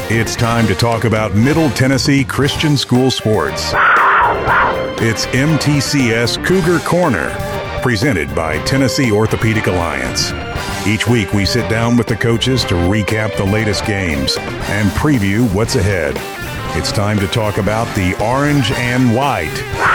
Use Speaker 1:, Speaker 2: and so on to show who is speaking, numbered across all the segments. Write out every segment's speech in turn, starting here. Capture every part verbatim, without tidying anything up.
Speaker 1: It's time to talk about Middle Tennessee Christian School sports. It's M T C S Cougar Corner, presented by Tennessee Orthopedic Alliance. Each week we sit down with the coaches to recap the latest games and preview what's ahead. It's time to talk about the orange and white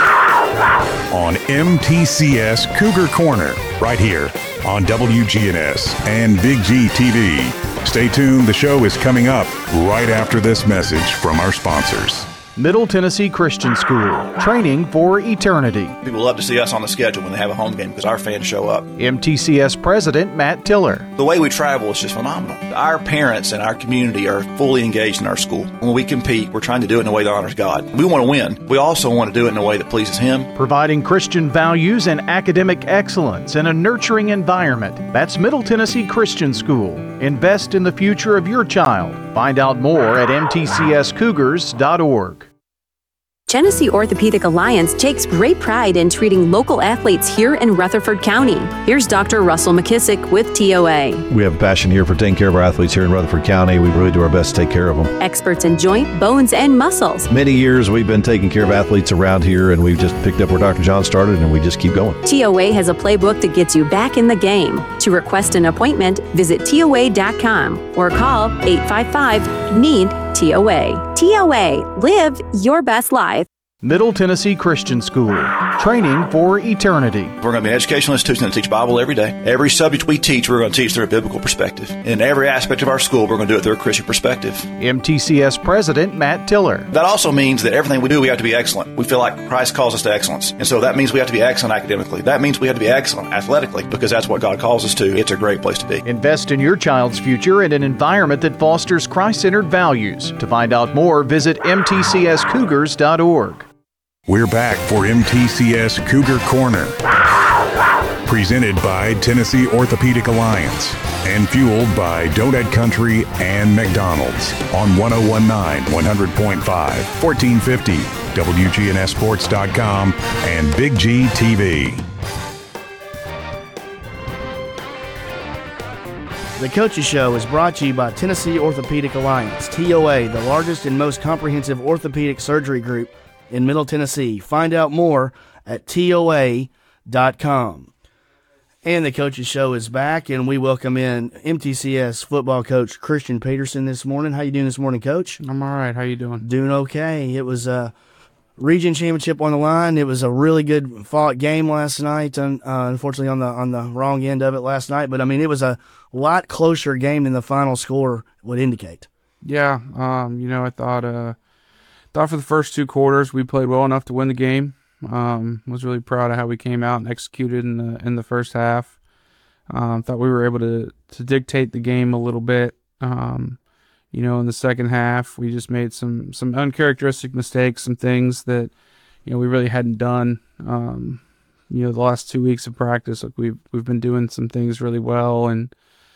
Speaker 1: on M T C S Cougar Corner, right here on W G N S and Big G T V. Stay tuned, the show is coming up right after this message from our sponsors.
Speaker 2: Middle Tennessee Christian School, training for eternity.
Speaker 3: People love to see us on the schedule when they have a home game because our fans show up.
Speaker 2: M T C S President Matt Tiller.
Speaker 3: The way we travel is just phenomenal. Our parents and our community are fully engaged in our school. When we compete, we're trying to do it in a way that honors God. We want to win. We also want to do it in a way that pleases Him.
Speaker 2: Providing Christian values and academic excellence in a nurturing environment. That's Middle Tennessee Christian School. Invest in the future of your child. Find out more at M T C S Cougars dot org.
Speaker 4: Tennessee Orthopedic Alliance takes great pride in treating local athletes here in Rutherford County. Here's Doctor Russell McKissick with T O A.
Speaker 5: We have a passion here for taking care of our athletes here in Rutherford County. We really do our best to take care of them.
Speaker 4: Experts in joint, bones, and muscles.
Speaker 5: Many years we've been taking care of athletes around here, and we've just picked up where Doctor John started, and we just keep going.
Speaker 4: T O A has a playbook that gets you back in the game. To request an appointment, visit T O A dot com or call eight five five, N E E D, T O A. T O A. Live your best life.
Speaker 2: Middle Tennessee Christian School, training for eternity.
Speaker 3: We're going to be an educational institution that teach Bible every day. Every subject we teach, we're going to teach through a biblical perspective. In every aspect of our school, we're going to do it through a Christian perspective.
Speaker 2: M T C S President Matt Tiller.
Speaker 3: That also means that everything we do, we have to be excellent. We feel like Christ calls us to excellence. And so that means we have to be excellent academically. That means we have to be excellent athletically because that's what God calls us to. It's a great place to be.
Speaker 2: Invest in your child's future in an environment that fosters Christ-centered values. To find out more, visit M T C S Cougars dot org.
Speaker 1: We're back for M T C S Cougar Corner, presented by Tennessee Orthopedic Alliance and fueled by Donut Country and McDonald's on one oh one nine, one hundred point five, fourteen fifty, W G N S sports dot com and Big G T V.
Speaker 6: The Coaches Show is brought to you by Tennessee Orthopedic Alliance, T O A, the largest and most comprehensive orthopedic surgery group in Middle Tennessee. Find out more at T O A dot com. And the Coaches Show is back, and we welcome in M T C S football coach Christian Peterson this morning. How you doing this morning, Coach?
Speaker 7: I'm all right. How you doing?
Speaker 6: Doing okay. It was a region championship on the line. It was a really good fought game last night. Uh, unfortunately, on the on the wrong end of it last night. But I mean, it was a lot closer game than the final score would indicate.
Speaker 7: Yeah. Um. You know, I thought. Uh. Thought for the first two quarters we played well enough to win the game. Um, was really proud of how we came out and executed in the in the first half. Um, thought we were able to to dictate the game a little bit. Um, you know, in the second half, we just made some some uncharacteristic mistakes, some things that you know we really hadn't done. Um, you know, the last two weeks of practice, like we've we've been doing some things really well, and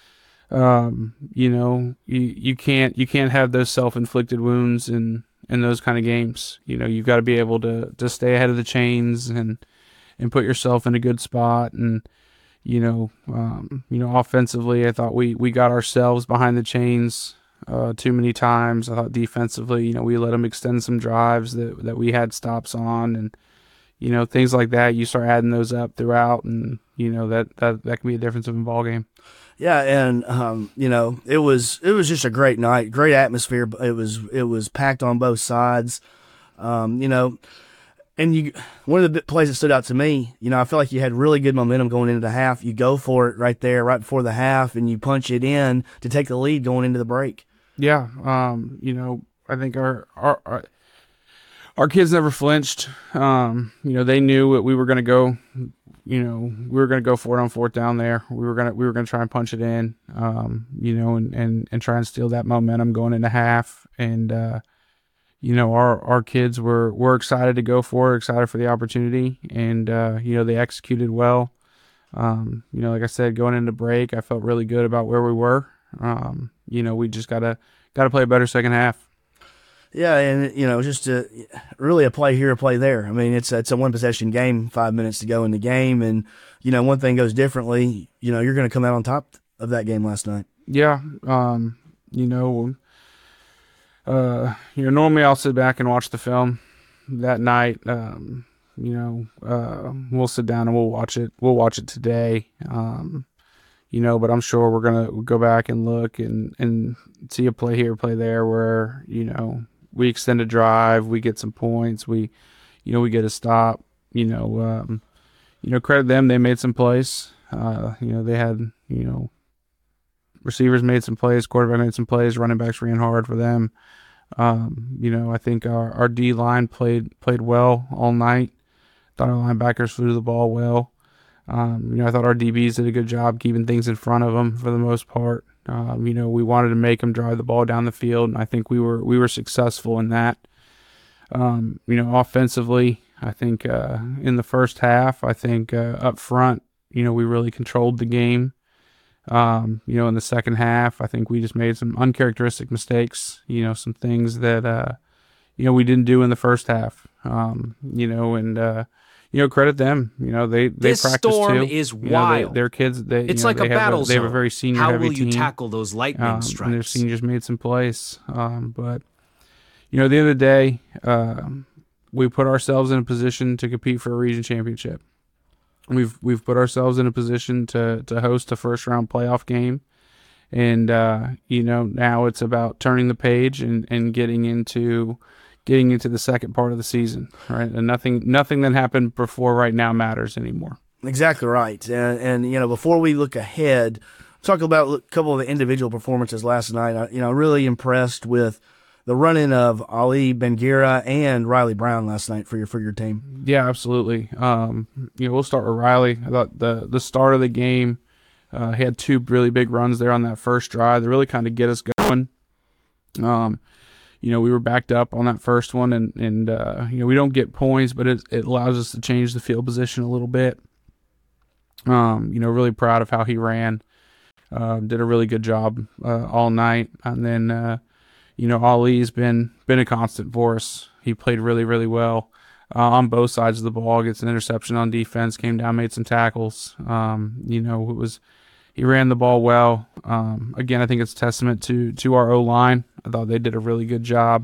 Speaker 7: um, you know, you you can't you can't have those self-inflicted wounds and. in those kind of games. You know, you've got to be able to, to stay ahead of the chains and, and put yourself in a good spot. And, you know, um, you know, offensively, I thought we, we got ourselves behind the chains uh, too many times. I thought defensively, you know, we let them extend some drives that, that we had stops on, and, you know, things like that. You start adding those up throughout, and, you know, that, that, that can be a difference of a ball game.
Speaker 6: Yeah, and um, you know, it was it was just a great night, great atmosphere. It was it was packed on both sides, um, you know, and you one of the plays that stood out to me, you know, I feel like you had really good momentum going into the half. You go for it right there, right before the half, and you punch it in to take the lead going into the break.
Speaker 7: Yeah, um, you know, I think our our our, our kids never flinched. Um, you know, they knew that we were going to go. You know, we were going to go for it on fourth down there. We were going to we were going to try and punch it in, um, you know, and, and, and try and steal that momentum going into half. And, uh, you know, our, our kids were, were excited to go for it, excited for the opportunity. And, uh, you know, they executed well. Um, you know, like I said, going into break, I felt really good about where we were. Um, you know, we just got to got to play a better second half.
Speaker 6: Yeah, and, you know, just a, really a play here, a play there. I mean, it's, it's a one-possession game, five minutes to go in the game, and, you know, one thing goes differently, you know, you're going to come out on top of that game last night.
Speaker 7: Yeah, um, you know, uh, you know, normally I'll sit back and watch the film that night. Um, you know, uh, we'll sit down and we'll watch it. We'll watch it today. Um, you know, but I'm sure we're going to go back and look and, and see a play here, play there where, you know, we extend a drive, we get some points, we, you know, we get a stop, you know, um, you know, credit them. They made some plays. Uh, you know, they had, you know, receivers made some plays, quarterback made some plays, running backs ran hard for them. Um, you know, I think our, our D line played played well all night. Thought our linebackers flew the ball well. Um, you know, I thought our D Bs did a good job keeping things in front of them for the most part. Um, you know, we wanted to make them drive the ball down the field, and I think we were we were successful in that. Um, you know, offensively, I think uh, in the first half, I think uh, up front, you know, we really controlled the game. Um, you know, in the second half, I think we just made some uncharacteristic mistakes, you know, some things that, uh, you know, we didn't do in the first half, um, you know, and, uh, you know, credit them, you know, they, they
Speaker 8: this
Speaker 7: practice
Speaker 8: storm
Speaker 7: too.
Speaker 8: is
Speaker 7: you know,
Speaker 8: wild.
Speaker 7: They, their kids, they,
Speaker 8: it's
Speaker 7: you know,
Speaker 8: like
Speaker 7: they
Speaker 8: a
Speaker 7: have
Speaker 8: battle
Speaker 7: a, They have a
Speaker 8: zone.
Speaker 7: very senior
Speaker 8: How
Speaker 7: heavy
Speaker 8: will you
Speaker 7: team.
Speaker 8: tackle those lightning
Speaker 7: um,
Speaker 8: strikes?
Speaker 7: And their seniors made some plays. Um, but, you know, at the end of the day, uh, we put ourselves in a position to compete for a region championship. We've we've put ourselves in a position to to host a first round playoff game, and uh, you know, now it's about turning the page and, and getting into getting into the second part of the season, right? And nothing nothing that happened before right now matters anymore.
Speaker 6: Exactly right. And and you know, before we look ahead, talk about a couple of the individual performances last night. I, you know, really impressed with the run-in of Ali Bengira and Riley Brown last night for your for your team.
Speaker 7: Yeah, absolutely. Um, you know, we'll start with Riley. I thought the the start of the game, uh, he had two really big runs there on that first drive. They really kind of get us going. Um, you know, we were backed up on that first one, and and uh, you know, we don't get points, but it it allows us to change the field position a little bit. Um, you know, really proud of how he ran. Uh, did a really good job uh, all night, and then. Uh, You know, Ali's been been a constant for us. He played really, really well uh, on both sides of the ball. Gets an interception on defense. Came down, made some tackles. Um, you know, it was he ran the ball well. Um, again, I think it's a testament to to our O line. I thought they did a really good job.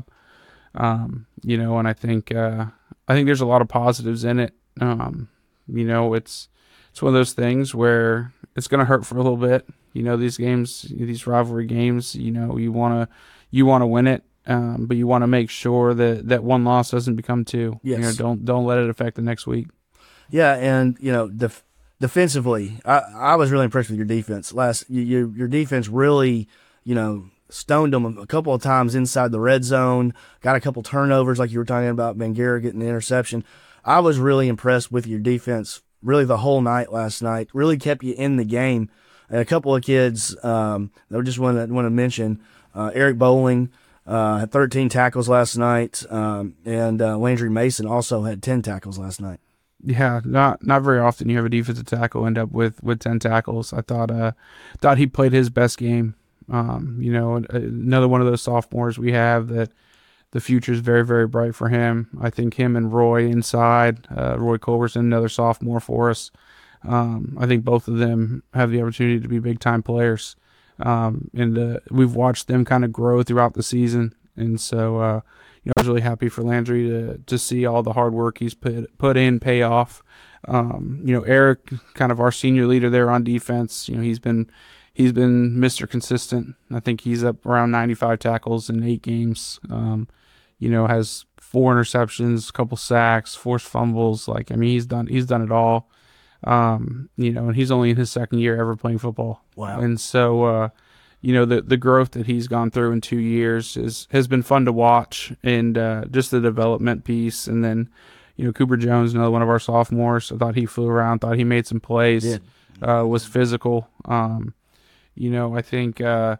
Speaker 7: Um, you know, and I think uh, I think there's a lot of positives in it. Um, you know, it's it's one of those things where it's going to hurt for a little bit. You know, these games, these rivalry games. You know, you want to. You want to win it, um, but you want to make sure that, that one loss doesn't become two.
Speaker 6: Yes.
Speaker 7: You know, don't don't let it affect the next week.
Speaker 6: Yeah, and you know, def- defensively, I, I was really impressed with your defense. Last, you, your your defense really, you know, stoned them a couple of times inside the red zone. Got a couple turnovers, like you were talking about, Bengira getting the interception. I was really impressed with your defense, really the whole night last night. Really kept you in the game. And a couple of kids um, that I just want to want to mention. Uh, Eric Bowling uh, had thirteen tackles last night, um, and uh, Landry Mason also had ten tackles last night.
Speaker 7: Yeah, not not very often you have a defensive tackle end up with, with ten tackles. I thought uh thought he played his best game. Um, you know, another one of those sophomores we have that the future is very, very bright for him. I think him and Roy inside, uh, Roy Culberson, another sophomore for us. Um, I think both of them have the opportunity to be big-time players. Um, and uh, we've watched them kind of grow throughout the season, and so uh, you know, I was really happy for Landry to to see all the hard work he's put put in pay off. Um, you know, Eric, kind of our senior leader there on defense. You know, he's been he's been Mister Consistent. I think he's up around ninety-five tackles in eight games. Um, you know, has four interceptions, a couple sacks, forced fumbles. Like, I mean, he's done he's done it all. Um, you know, and he's only in his second year ever playing football.
Speaker 6: Wow.
Speaker 7: And so, uh, you know, the, the growth that he's gone through in two years is, has been fun to watch, and, uh, just the development piece. And then, you know, Cooper Jones, another one of our sophomores, I thought he flew around, thought he made some plays,
Speaker 6: Did.
Speaker 7: uh, was physical. Um, you know, I think, uh,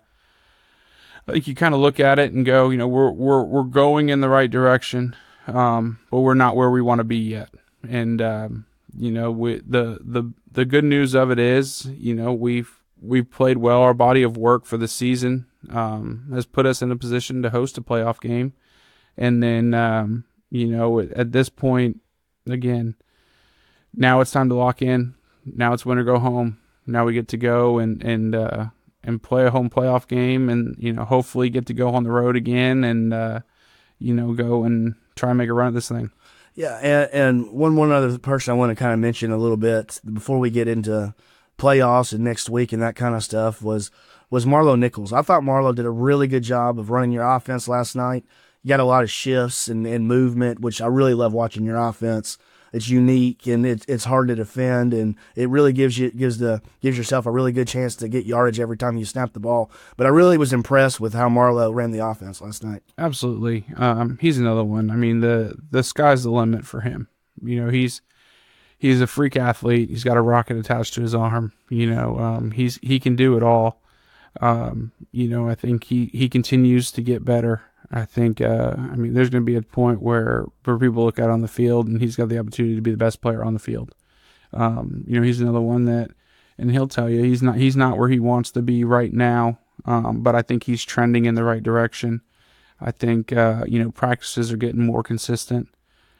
Speaker 7: I think you kind of look at it and go, you know, we're, we're, we're going in the right direction. Um, but we're not where we want to be yet. And, um, You know, we, the, the the good news of it is, you know, we've we've played well. Our body of work for the season um, has put us in a position to host a playoff game. And then, um, you know, at, at this point, again, now it's time to lock in. Now it's win or go home. Now we get to go and and uh, and play a home playoff game, and you know hopefully get to go on the road again and uh, you know go and try and make a run at this thing.
Speaker 6: Yeah, and, and one one other person I want to kind of mention a little bit before we get into playoffs and next week and that kind of stuff was was Marlo Nichols. I thought Marlo did a really good job of running your offense last night. You got a lot of shifts and, and movement, which I really love watching your offense. It's unique and it, it's hard to defend, and it really gives you gives the gives yourself a really good chance to get yardage every time you snap the ball. But I really was impressed with how Marlo ran the offense last night.
Speaker 7: Absolutely, um, he's another one. I mean, the the sky's the limit for him. You know, he's he's a freak athlete. He's got a rocket attached to his arm. You know, um, he's he can do it all. Um, you know, I think he, he continues to get better. I think, uh, I mean, there's going to be a point where, where people look at on the field and he's got the opportunity to be the best player on the field. Um, you know, he's another one that, and he'll tell you he's not, he's not where he wants to be right now. Um, but I think he's trending in the right direction. I think, uh, you know, practices are getting more consistent.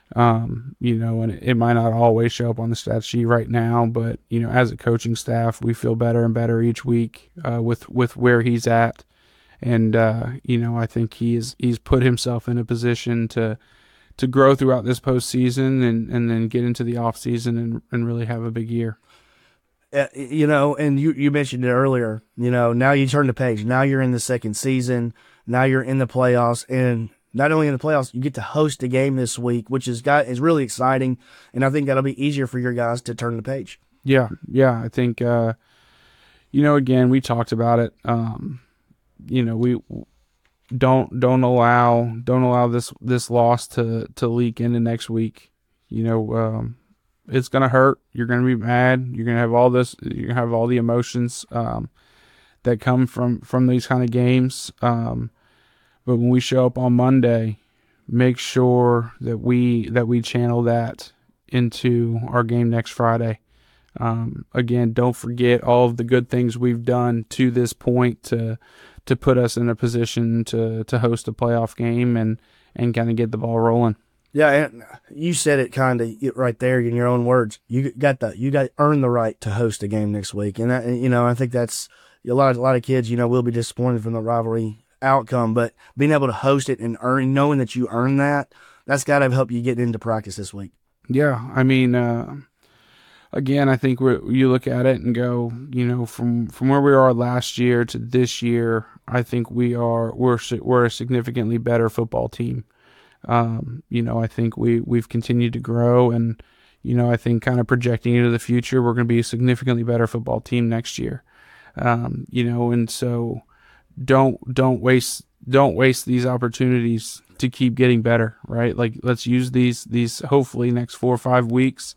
Speaker 7: Um, you know, and it, it might not always show up on the stat sheet right now, but, you know, as a coaching staff, we feel better and better each week, uh, with, with where he's at. And, uh, you know, I think he's, he's put himself in a position to, to grow throughout this postseason and, and then get into the off season and, and really have a big year.
Speaker 6: Uh, you know, and you, you mentioned it earlier, you know, now you turn the page, now you're in the second season, now you're in the playoffs, and not only in the playoffs, you get to host a game this week, which is got is really exciting, and I think that'll be easier for your guys to turn the page.
Speaker 7: Yeah, yeah, I think, uh, you know, again, we talked about it. Um, you know, we don't don't allow don't allow this this loss to to leak into next week. You know, um, it's gonna hurt. You're gonna be mad. You're gonna have all this. You're gonna have all the emotions um, that come from from these kind of games. Um, But when we show up on Monday, make sure that we that we channel that into our game next Friday. Um, again, don't forget all of the good things we've done to this point to to put us in a position to to host a playoff game and and kind of get the ball rolling.
Speaker 6: Yeah, and you said it kind of right there in your own words. You got the you got earned the right to host a game next week, and that, you know I think that's a lot of, a lot of kids you know will be disappointed from the rivalry outcome, but being able to host it and earn, knowing that you earn that, that's got to help you get into practice this week.
Speaker 7: Yeah, I mean, uh, again, I think we're, you look at it and go, you know, from from where we are last year to this year, I think we are we're we're a significantly better football team. Um, you know, I think we we've continued to grow, and you know, I think kind of projecting into the future, we're going to be a significantly better football team next year. Um, you know, and so. Don't don't waste don't waste these opportunities to keep getting better, right? Like let's use these these hopefully next four or five weeks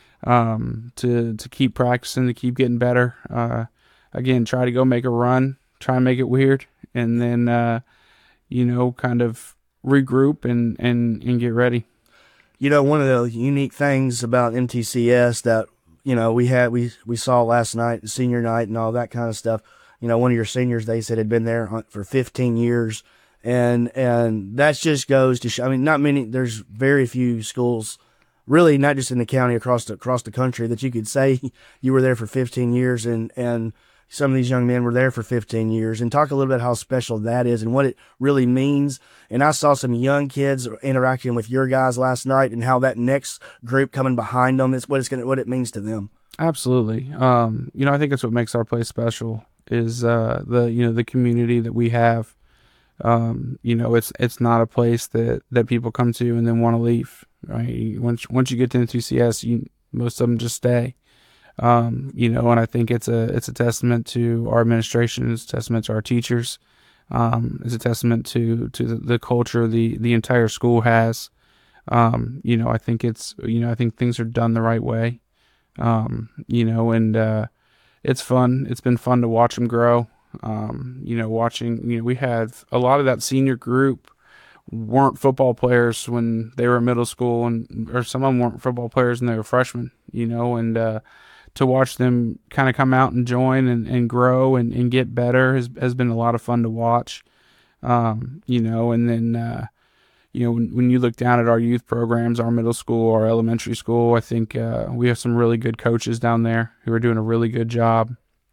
Speaker 7: um, to to keep practicing, to keep getting better. Uh, again, try to go make a run, try and make it weird, and then uh, you know kind of regroup and, and, and get ready.
Speaker 6: You know, one of the unique things about M T C S that you know we had we we saw last night, senior night, and all that kind of stuff. You know, one of your seniors, they said, had been there for fifteen years. And and that just goes to show, I mean, not many, there's very few schools, really not just in the county, across the, across the country, that you could say you were there for fifteen years. And, and some of these young men were there for fifteen years. And talk a little bit how special that is and what it really means. And I saw some young kids interacting with your guys last night and how that next group coming behind them is what it's going what it means to them.
Speaker 7: Absolutely. Um, you know, I think that's what makes our place special. Is uh, the you know the community that we have. Um, you know, it's it's not a place that, that people come to and then want to leave. Right? Once once you get to N T C S, you most of them just stay. Um, you know, and I think it's a it's a testament to our administration. It's a testament to our teachers. Um, it's a testament to to the, the culture the the entire school has. Um, you know, I think it's you know I think things are done the right way. Um, you know, and uh, it's fun. It's been fun to watch them grow. Um, you know, watching, you know, we had a lot of that senior group weren't football players when they were in middle school, and or some of them weren't football players when they were freshmen, you know, and uh, to watch them kind of come out and join and, and grow and, and get better has, has been a lot of fun to watch. Um, you know, and then, uh, you know, when, when you look down at our youth programs, our middle school, our elementary school, I think uh, we have some really good coaches down there who are doing a really good job.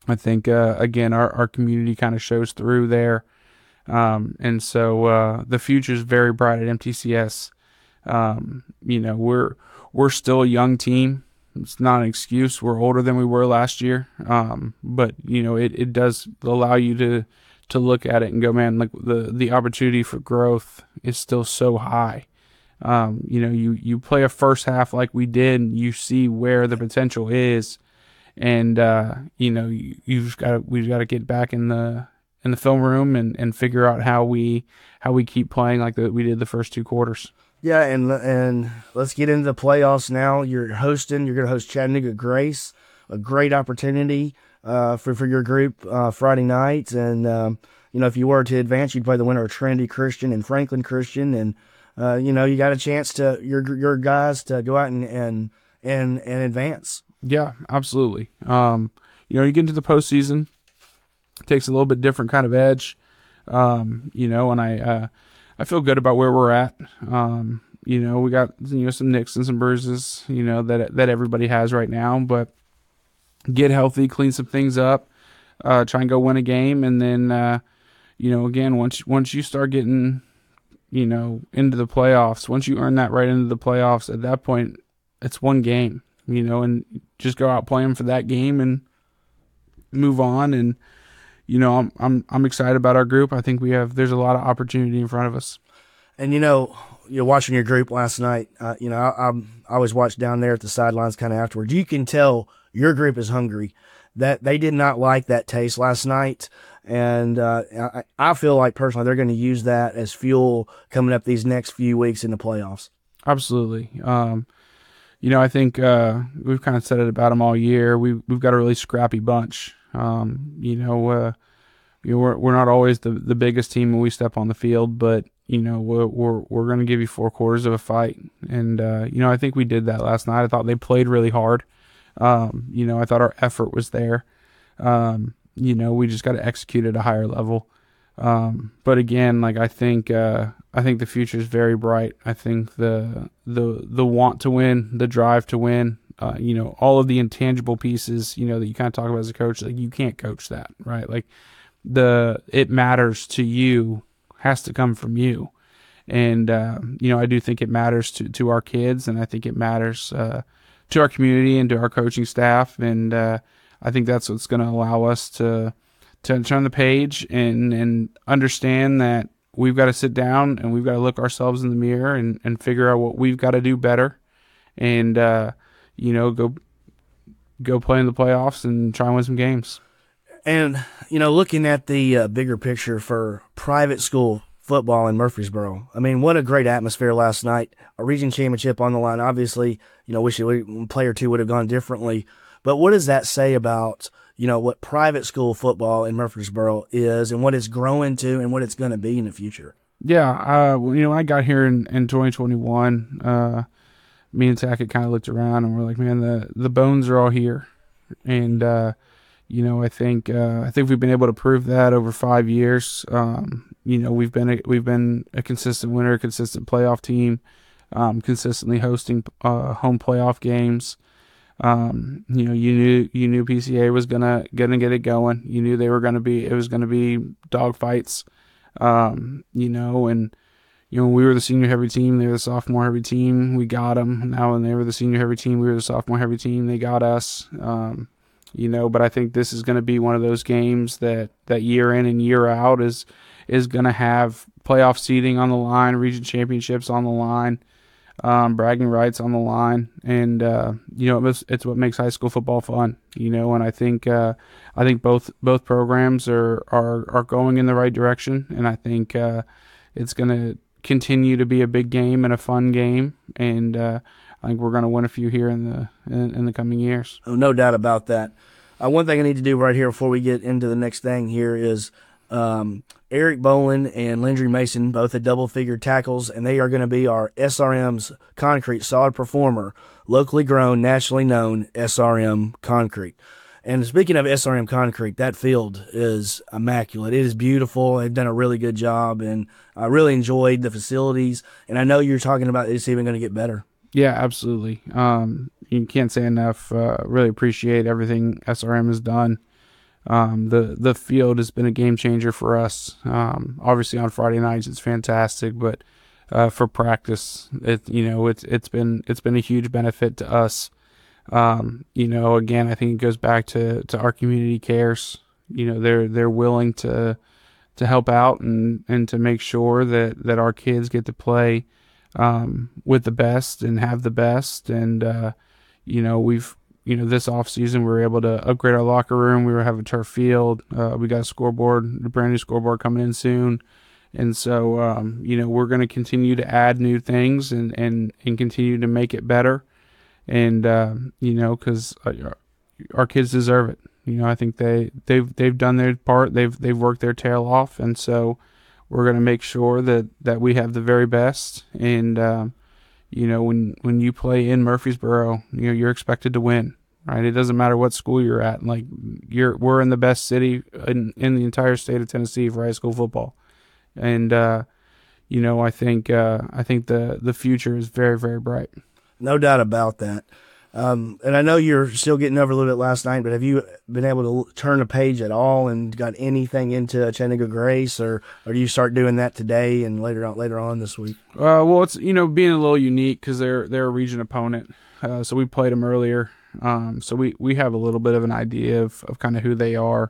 Speaker 7: I think, uh, again, our, our community kind of shows through there. Um, and so uh, the future is very bright at M T C S. Um, you know, we're we're still a young team. It's not an excuse. We're older than we were last year. Um, but, you know, it, it does allow you to to look at it and go, man, like the, the opportunity for growth is still so high. Um, you know, you, you play a first half like we did, and you see where the potential is. And, uh, you know, you, you've got to, we've got to get back in the in the film room and, and figure out how we how we keep playing like the, we did the first two quarters.
Speaker 6: Yeah, and and let's get into the playoffs now. You're hosting. You're going to host Chattanooga Grace, a great opportunity uh, for for your group uh, Friday night. And um, you know, if you were to advance, you'd play the winner of Trinity Christian and Franklin Christian. And uh, you know, you got a chance to your your guys to go out and and and, and advance.
Speaker 7: Yeah, absolutely. Um, you know, you get into the postseason, it takes a little bit different kind of edge. Um, you know, and I. Uh, I feel good about where we're at. Um, you know, we got, you know, some nicks and some bruises, you know, that that everybody has right now, but get healthy, clean some things up, uh, try and go win a game. And then, uh, you know, again, once, once you start getting, you know, into the playoffs, once you earn that right into the playoffs, at that point, it's one game, you know, and just go out playing for that game and move on. And, you know, I'm I'm I'm excited about our group. I think we have there's a lot of opportunity in front of us.
Speaker 6: And you know, you're watching your group last night. Uh, you know, I, I'm I always watch down there at the sidelines, kind of afterwards. You can tell your group is hungry. That they did not like that taste last night, and uh, I, I feel like personally they're going to use that as fuel coming up these next few weeks in the playoffs.
Speaker 7: Absolutely. Um, you know, I think uh, we've kind of said it about them all year. We we've got a really scrappy bunch. Um, you know, uh, you know, we're we're not always the, the biggest team when we step on the field, but you know, we're we're, we're going to give you four quarters of a fight, and uh, you know, I think we did that last night. I thought they played really hard. Um, you know, I thought our effort was there. Um, you know, we just got to execute at a higher level. Um, but again, like I think uh, I think the future is very bright. I think the the the want to win, the drive to win. Uh, you know, all of the intangible pieces, you know, that you kind of talk about as a coach, like you can't coach that, right? Like the, it matters to you has to come from you. And, uh, you know, I do think it matters to, to our kids, and I think it matters, uh, to our community and to our coaching staff. And, uh, I think that's what's going to allow us to, to turn the page and, and understand that we've got to sit down and we've got to look ourselves in the mirror and, and figure out what we've got to do better. And, uh, you know, go go play in the playoffs and try and win some games.
Speaker 6: And, you know, looking at the uh, bigger picture for private school football in Murfreesboro, I mean, what a great atmosphere last night. A region championship on the line. Obviously, you know, wish a play or two would have gone differently. But what does that say about, you know, what private school football in Murfreesboro is and what it's growing to and what it's going to be in the future?
Speaker 7: Yeah, uh, well, you know, I got here in, in twenty twenty-one, uh, me and Tackett kind of looked around and we're like, man, the, the bones are all here. And, uh, you know, I think, uh, I think we've been able to prove that over five years. Um, you know, we've been, a, we've been a consistent winner, a consistent playoff team, um, consistently hosting, uh, home playoff games. Um, you know, you knew, you knew P C A was gonna, gonna get it going. You knew they were going to be, it was going to be dog fights, um, you know, and, you know, we were the senior heavy team. They were the sophomore heavy team. We got them. Now when they were the senior heavy team, we were the sophomore heavy team. They got us. Um, you know, but I think this is going to be one of those games that, that year in and year out is is going to have playoff seeding on the line, region championships on the line, um, bragging rights on the line, and uh, you know, it's, it's what makes high school football fun. You know, and I think uh, I think both both programs are are are going in the right direction, and I think uh, it's going to continue to be a big game and a fun game, and uh, I think we're going to win a few here in the in, in the coming years.
Speaker 6: Oh, no doubt about that. Uh, one thing I need to do right here before we get into the next thing here is um, Eric Bolin and Landry Mason, both at double-figure tackles, and they are going to be our S R M's Concrete Solid Performer, locally grown, nationally known S R M Concrete. And speaking of S R M Concrete, that field is immaculate. It is beautiful. They've done a really good job, and I really enjoyed the facilities. And I know you're talking about it's even going to get better.
Speaker 7: Yeah, absolutely. Um, you can't say enough. Uh, really appreciate everything S R M has done. Um, the the field has been a game changer for us. Um, obviously on Friday nights it's fantastic, but uh, for practice, it you know it's it's been it's been a huge benefit to us. Um, you know, again, I think it goes back to, to our community cares. You know, they're they're willing to to help out and, and to make sure that, that our kids get to play um, with the best and have the best. And uh, you know, we've you know this off season we were able to upgrade our locker room. We were having a turf field. Uh, we got a scoreboard, a brand new scoreboard coming in soon. And so, um, you know, we're going to continue to add new things and, and, and continue to make it better. And, uh, you know, because our kids deserve it. You know, I think they, they've, they've done their part. They've, they've worked their tail off. And so we're going to make sure that, that we have the very best. And, um, you know, when, when you play in Murfreesboro, you know, you're expected to win, right? It doesn't matter what school you're at. Like you're, we're in the best city in, in the entire state of Tennessee for high school football. And, uh, you know, I think, uh, I think the, the future is very, very bright.
Speaker 6: No doubt about that. Um, and I know you're still getting over a little bit last night, but have you been able to turn a page at all and got anything into Chattanooga Grace, or, or do you start doing that today and later on later on this week?
Speaker 7: Uh, well, it's, you know, being a little unique because they're they're a region opponent, uh, so we played them earlier. Um, so we, we have a little bit of an idea of, of kind of who they are.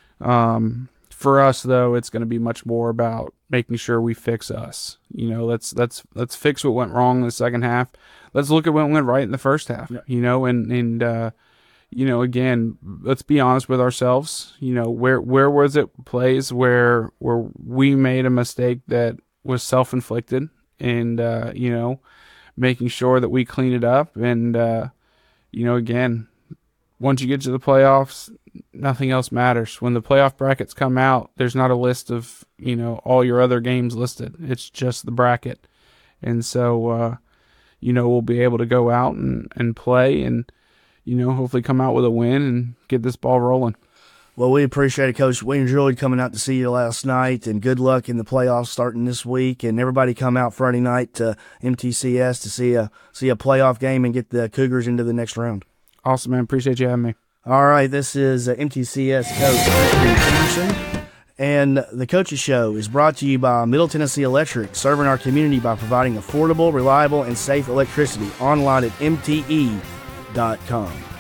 Speaker 7: Um, for us, though, it's going to be much more about making sure we fix us. You know, let's let's let's fix what went wrong in the second half. Let's look at what went right in the first half, yeah. you know, and, and uh, you know, again, let's be honest with ourselves. You know, where where was it plays where where we made a mistake that was self-inflicted, and, uh, you know, making sure that we clean it up. And, uh, you know, again, once you get to the playoffs, nothing else matters. When the playoff brackets come out, there's not a list of, you know, all your other games listed. It's just the bracket. And so, uh, you know, we'll be able to go out and, and play and, you know, hopefully come out with a win and get this ball rolling.
Speaker 6: Well, we appreciate it, Coach. We enjoyed coming out to see you last night, and good luck in the playoffs starting this week. And everybody come out Friday night to M T C S to see a see a playoff game and get the Cougars into the next round.
Speaker 7: Awesome, man. Appreciate you having me.
Speaker 6: All right, this is uh, M T C S coach Christian Peterson, and the Coaches Show is brought to you by Middle Tennessee Electric, serving our community by providing affordable, reliable, and safe electricity. Online at M T E dot com.